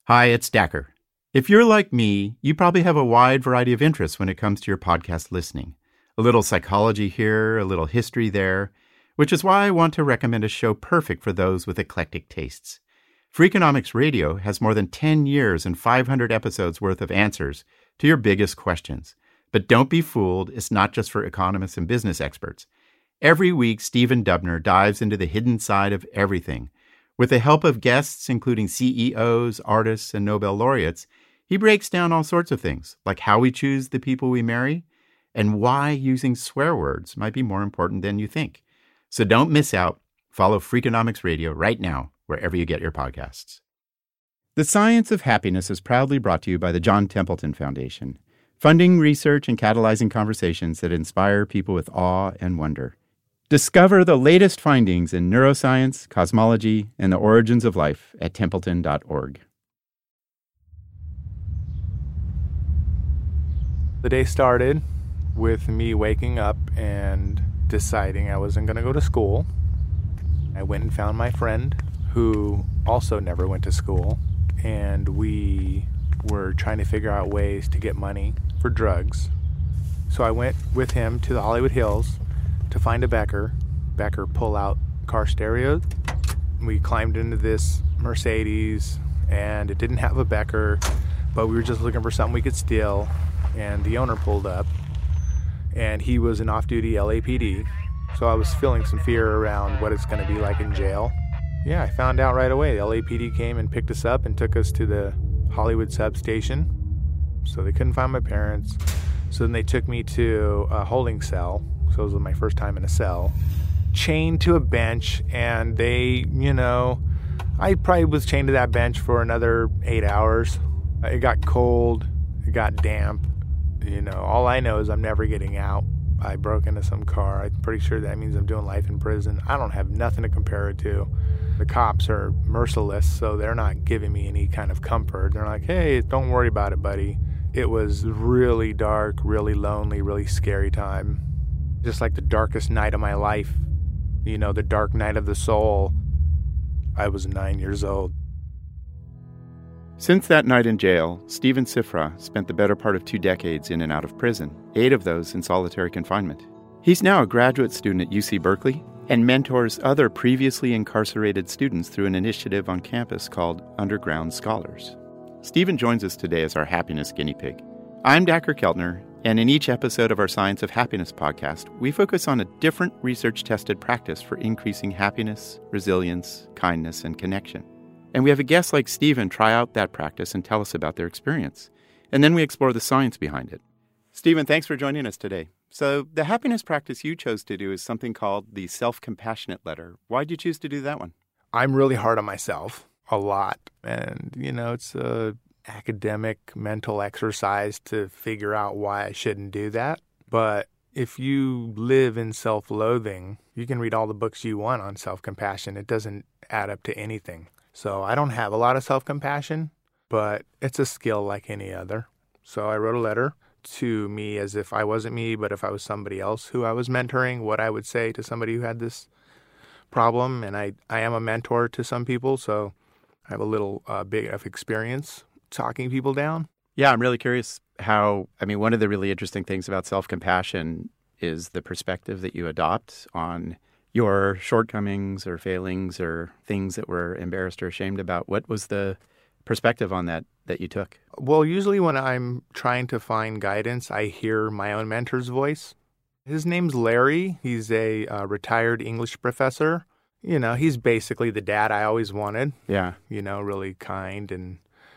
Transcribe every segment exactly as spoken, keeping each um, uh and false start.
Hi, it's Dacker. If you're like me, you probably have a wide variety of interests when it comes to your podcast listening. A little psychology here, a little history there, which is why I want to recommend a show perfect for those with eclectic tastes. Freakonomics Radio has more than ten years and five hundred episodes worth of answers to your biggest questions. But don't be fooled, it's not just for economists and business experts. Every week, Stephen Dubner dives into the hidden side of everything. With the help of guests, including C E Os, artists, and Nobel laureates, he breaks down all sorts of things, like how we choose the people we marry, and why using swear words might be more important than you think. So don't miss out. Follow Freakonomics Radio right now, wherever you get your podcasts. The Science of Happiness is proudly brought to you by the John Templeton Foundation, funding research and catalyzing conversations that inspire people with awe and wonder. Discover the latest findings in neuroscience, cosmology, and the origins of life at templeton dot org. The day started with me waking up and deciding I wasn't going to go to school. I went and found my friend who also never went to school, and we were trying to figure out ways to get money for drugs. So I went with him to the Hollywood Hills to find a Becker, Becker pull-out car stereo. We climbed into this Mercedes, and it didn't have a Becker, but we were just looking for something we could steal, and the owner pulled up, and he was an off-duty L A P D, so I was feeling some fear around what it's going to be like in jail. Yeah, I found out right away. The L A P D came and picked us up and took us to the Hollywood substation, so they couldn't find my parents. So then they took me to a holding cell. So it was my first time in a cell, chained to a bench, and they, you know, I probably was chained to that bench for another eight hours. It got cold, it got damp, you know, all I know is I'm never getting out. I broke into some car. I'm pretty sure that means I'm doing life in prison. I don't have nothing to compare it to. The cops are merciless, so they're not giving me any kind of comfort. They're like, hey, don't worry about it, buddy. It was really dark, really lonely, really scary time. Just like the darkest night of my life, you know, the dark night of the soul. I was nine years old. Since that night in jail, Stephen Sifra spent the better part of two decades in and out of prison, eight of those in solitary confinement. He's now a graduate student at U C Berkeley and mentors other previously incarcerated students through an initiative on campus called Underground Scholars. Stephen joins us today as our happiness guinea pig. I'm Dacker Keltner, and in each episode of our Science of Happiness podcast, we focus on a different research-tested practice for increasing happiness, resilience, kindness, and connection. And we have a guest like Stephen try out that practice and tell us about their experience. And then we explore the science behind it. Stephen, thanks for joining us today. So the happiness practice you chose to do is something called the self-compassionate letter. Why'd you choose to do that one? I'm really hard on myself, a lot. And, you know, it's a academic mental exercise to figure out why I shouldn't do that. But if you live in self-loathing, you can read all the books you want on self-compassion. It doesn't add up to anything. So I don't have a lot of self-compassion, but it's a skill like any other. So I wrote a letter to me as if I wasn't me, but if I was somebody else who I was mentoring, what I would say to somebody who had this problem. And I, I am a mentor to some people, so I have a little uh, bit of experience talking people down. Yeah, I'm really curious how, I mean, one of the really interesting things about self-compassion is the perspective that you adopt on your shortcomings or failings or things that we're embarrassed or ashamed about. What was the perspective on that that you took? Well, usually when I'm trying to find guidance, I hear my own mentor's voice. His name's Larry. He's a uh, retired English professor. You know, he's basically the dad I always wanted. Yeah. You know, really kind and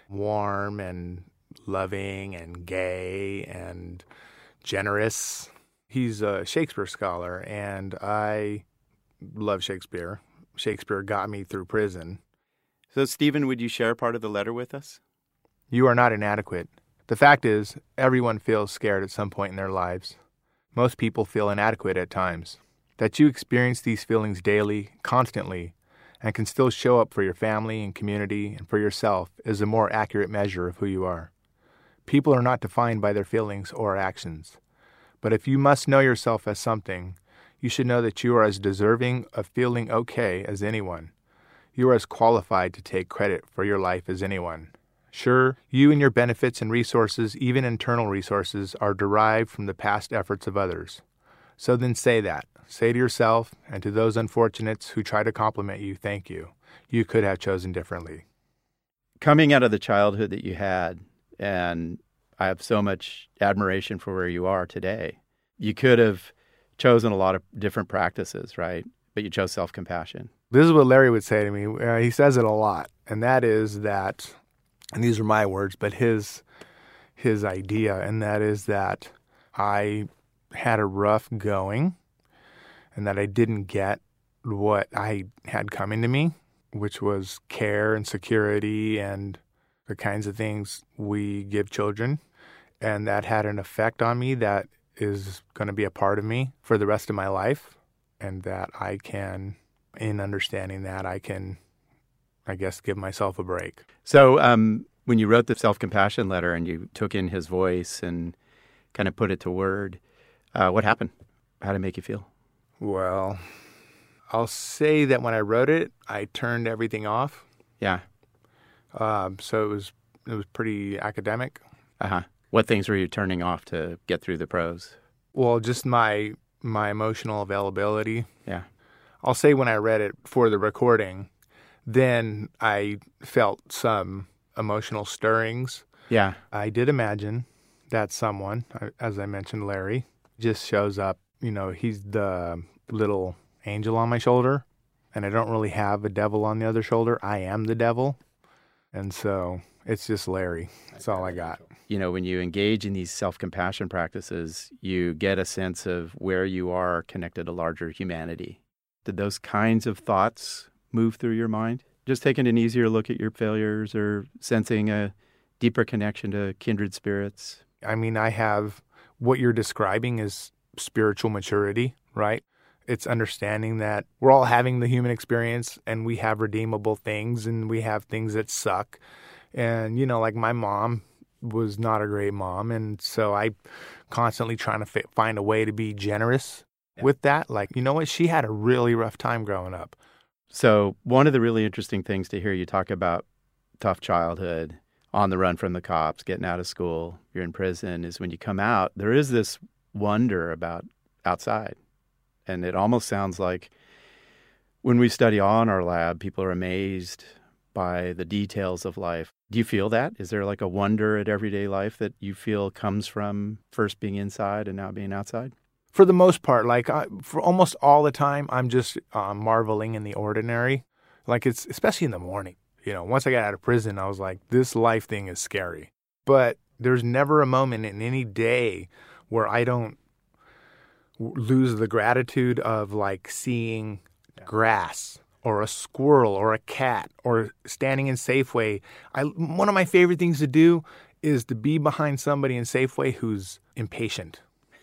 warm and loving and gay and generous. He's a Shakespeare scholar, and I love Shakespeare. Shakespeare got me through prison. So, Stephen, would you share part of the letter with us? You are not inadequate. The fact is, everyone feels scared at some point in their lives. Most people feel inadequate at times. That you experience these feelings daily, constantly, and can still show up for your family and community and for yourself is a more accurate measure of who you are. People are not defined by their feelings or actions. But if you must know yourself as something, you should know that you are as deserving of feeling okay as anyone. You are as qualified to take credit for your life as anyone. Sure, you and your benefits and resources, even internal resources, are derived from the past efforts of others. So then say that. Say to yourself and to those unfortunates who try to compliment you, thank you. You could have chosen differently. Coming out of the childhood that you had, and I have so much admiration for where you are today, you could have chosen a lot of different practices, right? But you chose self-compassion. This is what Larry would say to me. Uh, he says it a lot, and that is that, and these are my words, but his his idea, and that is that I had a rough going and that I didn't get what I had coming to me, which was care and security and the kinds of things we give children. And that had an effect on me that is going to be a part of me for the rest of my life. And that I can, in understanding that, I can, I guess, give myself a break. So um, when you wrote the self-compassion letter and you took in his voice and kind of put it to word, uh, what happened? How did it make you feel? Well, I'll say that when I wrote it, I turned everything off. Yeah. Um, so it was it was pretty academic. Uh-huh. What things were you turning off to get through the prose? Well, just my my emotional availability. Yeah. I'll say when I read it for the recording, then I felt some emotional stirrings. Yeah. I did imagine that someone, as I mentioned, Larry, just shows up. You know, he's the little angel on my shoulder, and I don't really have a devil on the other shoulder. I am the devil. And so it's just Larry. That's all I got. You know, when you engage in these self-compassion practices, you get a sense of where you are connected to larger humanity. Did those kinds of thoughts move through your mind? Just taking an easier look at your failures or sensing a deeper connection to kindred spirits? I mean, I have what you're describing is spiritual maturity, right? It's understanding that we're all having the human experience and we have redeemable things and we have things that suck. And, you know, like my mom was not a great mom. And so I constantly trying to fi- find a way to be generous yeah. with that. Like, you know what? She had a really rough time growing up. So one of the really interesting things to hear you talk about tough childhood, on the run from the cops, getting out of school, you're in prison, is when you come out, there is this wonder about outside. And it almost sounds like when we study on our lab, people are amazed by the details of life. Do you feel that? Is there like a wonder at everyday life that you feel comes from first being inside and now being outside? For the most part, like I, for almost all the time, I'm just uh, marveling in the ordinary. Like it's, especially in the morning. You know, once I got out of prison, I was like, this life thing is scary. But there's never a moment in any day where I don't lose the gratitude of like seeing grass or a squirrel or a cat or standing in Safeway. I, one of my favorite things to do is to be behind somebody in Safeway who's impatient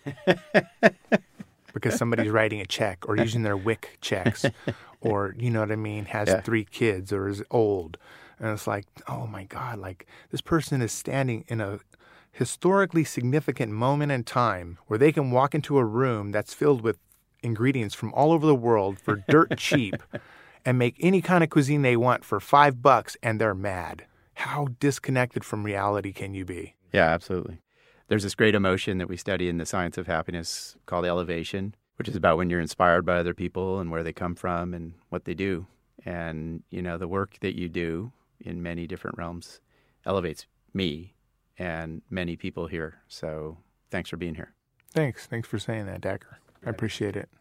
because somebody's writing a check or using their W I C checks or, you know what I mean, has yeah. three kids or is old. And it's like, oh my God, like this person is standing in a historically significant moment in time where they can walk into a room that's filled with ingredients from all over the world for dirt cheap and make any kind of cuisine they want for five bucks and they're mad. How disconnected from reality can you be? Yeah, absolutely. There's this great emotion that we study in the science of happiness called elevation, which is about when you're inspired by other people and where they come from and what they do. And, you know, the work that you do in many different realms elevates me and many people here. So thanks for being here. Thanks. Thanks for saying that, Dacker. I appreciate it.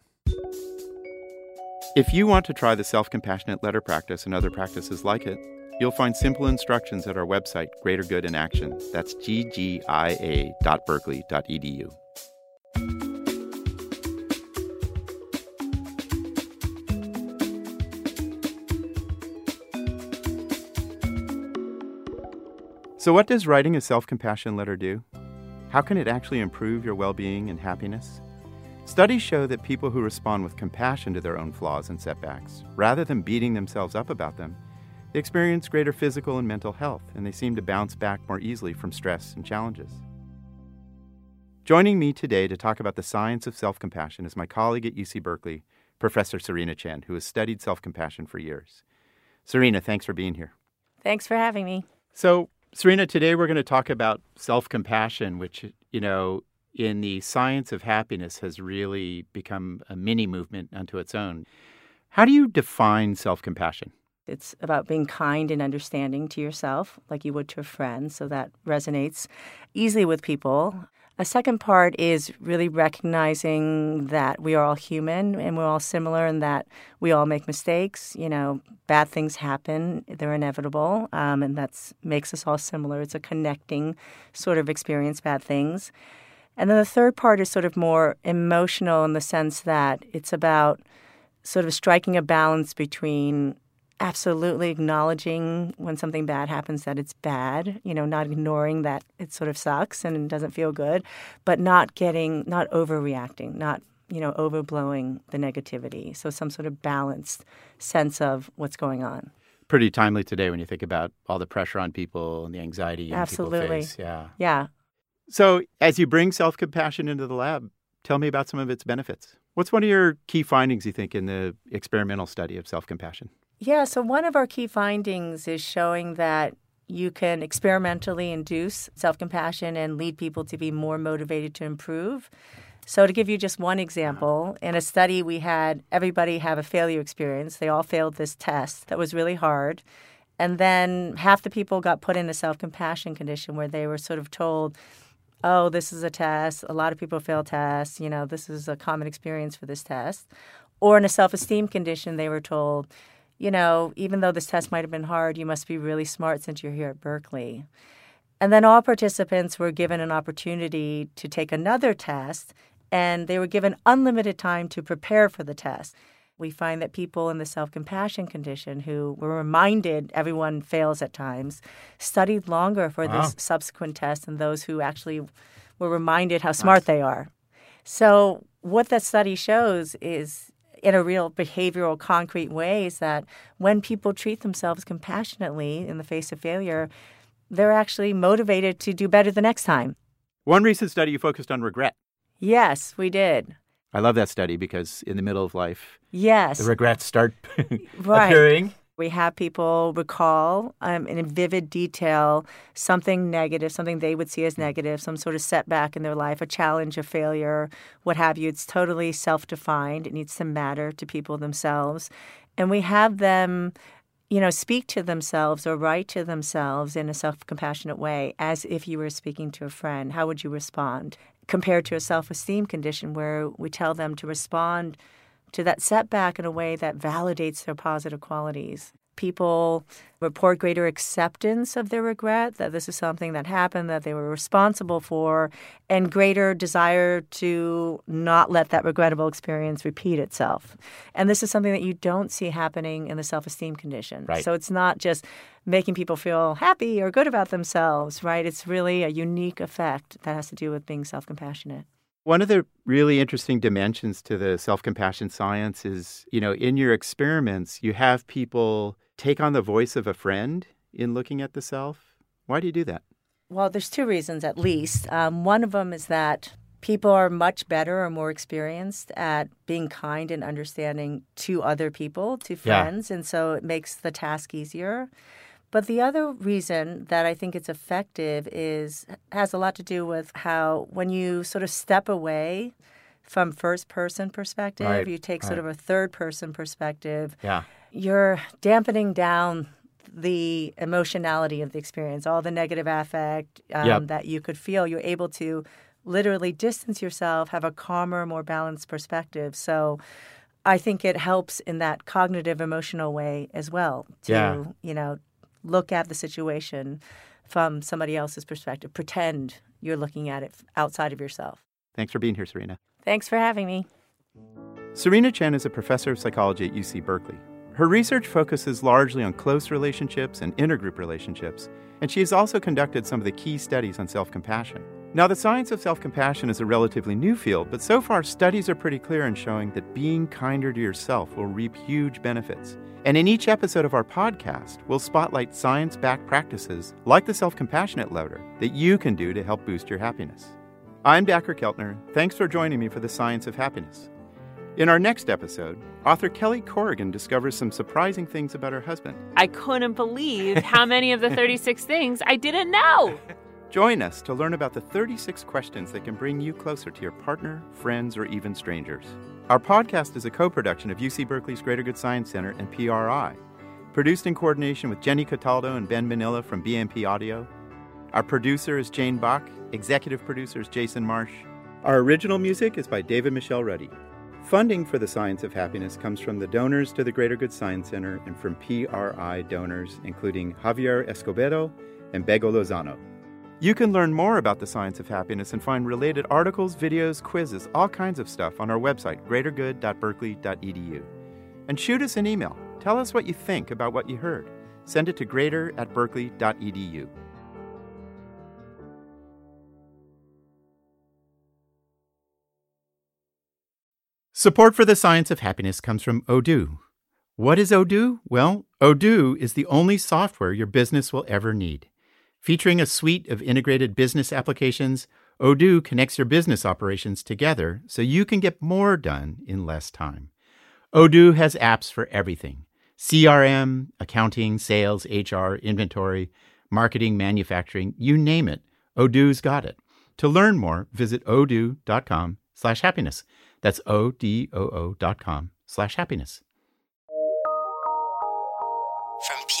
If you want to try the self-compassionate letter practice and other practices like it, you'll find simple instructions at our website, Greater Good in Action. That's g g i a dot berkeley dot e d u. So what does writing a self-compassion letter do? How can it actually improve your well-being and happiness? Studies show that people who respond with compassion to their own flaws and setbacks, rather than beating themselves up about them, they experience greater physical and mental health, and they seem to bounce back more easily from stress and challenges. Joining me today to talk about the science of self-compassion is my colleague at U C Berkeley, Professor Serena Chen, who has studied self-compassion for years. Serena, thanks for being here. Thanks for having me. So, Serena, today we're going to talk about self-compassion, which, you know, in the science of happiness has really become a mini movement unto its own. How do you define self-compassion? It's about being kind and understanding to yourself, like you would to a friend, so that resonates easily with people. A second part is really recognizing that we are all human and we're all similar and that we all make mistakes. You know, bad things happen. They're inevitable, um, and that makes us all similar. It's a connecting sort of experience, bad things. And then the third part is sort of more emotional in the sense that it's about sort of striking a balance between absolutely acknowledging when something bad happens that it's bad, you know, not ignoring that it sort of sucks and doesn't feel good, but not getting, not overreacting, not, you know, overblowing the negativity. So some sort of balanced sense of what's going on. Pretty timely today when you think about all the pressure on people and the anxiety young Absolutely. people face. Yeah. Yeah. So as you bring self-compassion into the lab, tell me about some of its benefits. What's one of your key findings, you think, in the experimental study of self-compassion? Yeah, so one of our key findings is showing that you can experimentally induce self-compassion and lead people to be more motivated to improve. So to give you just one example, in a study we had everybody have a failure experience. They all failed this test that was really hard. And then half the people got put in a self-compassion condition where they were sort of told, oh, this is a test. A lot of people fail tests. You know, this is a common experience for this test. Or in a self-esteem condition, they were told, you know, even though this test might have been hard, you must be really smart since you're here at Berkeley. And then all participants were given an opportunity to take another test, and they were given unlimited time to prepare for the test. We find that people in the self-compassion condition who were reminded everyone fails at times studied longer for Wow. this subsequent test than those who actually were reminded how smart nice. They are. So what that study shows is, in a real behavioral, concrete way, is that when people treat themselves compassionately in the face of failure, they're actually motivated to do better the next time. One recent study you focused on regret. Yes, we did. I love that study because in the middle of life, yes, the regrets start right. appearing. We have people recall um, in vivid detail something negative, something they would see as negative, some sort of setback in their life, a challenge, a failure, what have you. It's totally self-defined. It needs to matter to people themselves. And we have them, you know, speak to themselves or write to themselves in a self-compassionate way as if you were speaking to a friend. How would you respond? Compared to a self-esteem condition where we tell them to respond to that setback in a way that validates their positive qualities. People report greater acceptance of their regret, that this is something that happened, that they were responsible for, and greater desire to not let that regrettable experience repeat itself. And this is something that you don't see happening in the self-esteem condition. Right. So it's not just making people feel happy or good about themselves, right? It's really a unique effect that has to do with being self-compassionate. One of the really interesting dimensions to the self-compassion science is, you know, in your experiments, you have people take on the voice of a friend in looking at the self. Why do you do that? Well, there's two reasons at least. Um, one of them is that people are much better or more experienced at being kind and understanding to other people, to friends, yeah. and so it makes the task easier. But the other reason that I think it's effective is has a lot to do with how when you sort of step away from first-person perspective, right, you take right. sort of a third-person perspective, yeah. you're dampening down the emotionality of the experience, all the negative affect um, yep. that you could feel. You're able to literally distance yourself, have a calmer, more balanced perspective. So I think it helps in that cognitive, emotional way as well to, yeah. you know, look at the situation from somebody else's perspective. Pretend you're looking at it outside of yourself. Thanks for being here, Serena. Thanks for having me. Serena Chen is a professor of psychology at U C Berkeley. Her research focuses largely on close relationships and intergroup relationships, and she has also conducted some of the key studies on self-compassion. Now, the science of self-compassion is a relatively new field, but so far studies are pretty clear in showing that being kinder to yourself will reap huge benefits. And in each episode of our podcast, we'll spotlight science-backed practices like the self-compassionate letter that you can do to help boost your happiness. I'm Dacher Keltner. Thanks for joining me for the Science of Happiness. In our next episode, author Kelly Corrigan discovers some surprising things about her husband. I couldn't believe how many of the thirty-six things I didn't know. Join us to learn about the thirty-six questions that can bring you closer to your partner, friends, or even strangers. Our podcast is a co-production of U C Berkeley's Greater Good Science Center and P R I. Produced in coordination with Jenny Cataldo and Ben Manila from B M P Audio. Our producer is Jane Bach. Executive producer is Jason Marsh. Our original music is by David Michelle Ruddy. Funding for the Science of Happiness comes from the donors to the Greater Good Science Center and from P R I donors, including Javier Escobedo and Bego Lozano. You can learn more about the Science of Happiness and find related articles, videos, quizzes, all kinds of stuff on our website, greater good dot berkeley dot e d u. And shoot us an email. Tell us what you think about what you heard. Send it to greater at berkeley dot e d u. Support for the Science of Happiness comes from Odoo. What is Odoo? Well, Odoo is the only software your business will ever need. Featuring a suite of integrated business applications, Odoo connects your business operations together so you can get more done in less time. Odoo has apps for everything: C R M, accounting, sales, H R, inventory, marketing, manufacturing, you name it, Odoo's got it. To learn more, visit odoo.com slash happiness. That's O-D-O-O dot com slash happiness. From P